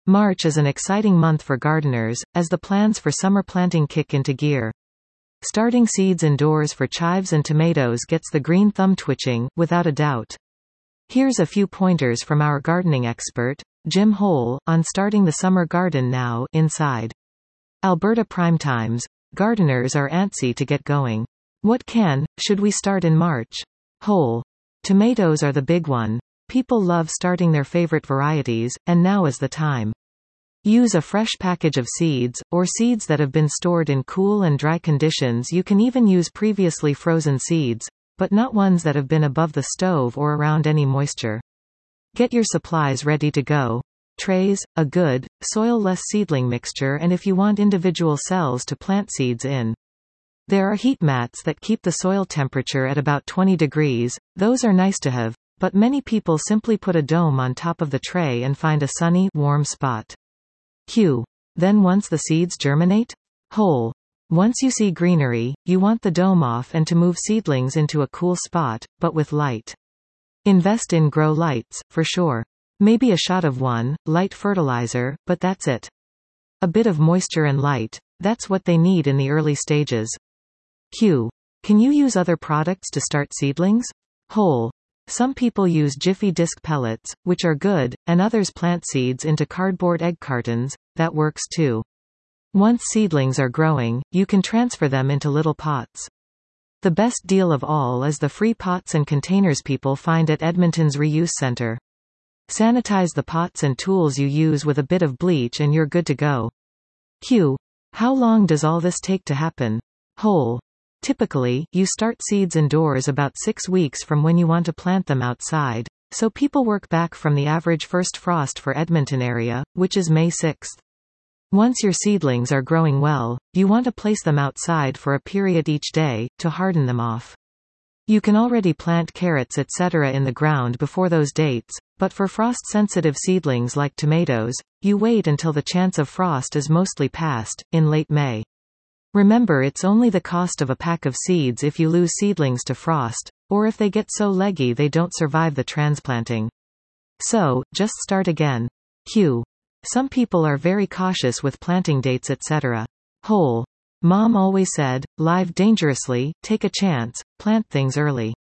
March is an exciting month for gardeners, as the plans for summer planting kick into gear. Starting seeds indoors for chives and tomatoes gets the green thumb twitching, without a doubt. Here's a few pointers from our gardening expert, Jim Hole, on starting the summer garden now, inside. Alberta Prime Times. Gardeners are antsy to get going. What should we start in March? Hole. Tomatoes are the big one. People love starting their favorite varieties, and now is the time. Use a fresh package of seeds, or seeds that have been stored in cool and dry conditions. You can even use previously frozen seeds, but not ones that have been above the stove or around any moisture. Get your supplies ready to go. Trays, a good, soil-less seedling mixture, and if you want individual cells to plant seeds in. There are heat mats that keep the soil temperature at about 20 degrees, those are nice to have, but many people simply put a dome on top of the tray and find a sunny, warm spot. Then once the seeds germinate? Hole. Once you see greenery, you want the dome off and to move seedlings into a cool spot, but with light. Invest in grow lights, for sure. Maybe a shot of light fertilizer, but that's it. A bit of moisture and light, that's what they need in the early stages. Can you use other products to start seedlings? Hole. Some people use Jiffy disc pellets, which are good, and others plant seeds into cardboard egg cartons, that works too. Once seedlings are growing, you can transfer them into little pots. The best deal of all is the free pots and containers people find at Edmonton's Reuse Centre. Sanitize the pots and tools you use with a bit of bleach and you're good to go. How long does all this take to happen? Hole. Typically, you start seeds indoors about 6 weeks from when you want to plant them outside, so people work back from the average first frost for Edmonton area, which is May 6. Once your seedlings are growing well, you want to place them outside for a period each day, to harden them off. You can already plant carrots etc. in the ground before those dates, but for frost-sensitive seedlings like tomatoes, you wait until the chance of frost is mostly past, in late May. Remember, it's only the cost of a pack of seeds if you lose seedlings to frost, or if they get so leggy they don't survive the transplanting. So, just start again. Some people are very cautious with planting dates etc. Hole. Mom always said, live dangerously, take a chance, plant things early.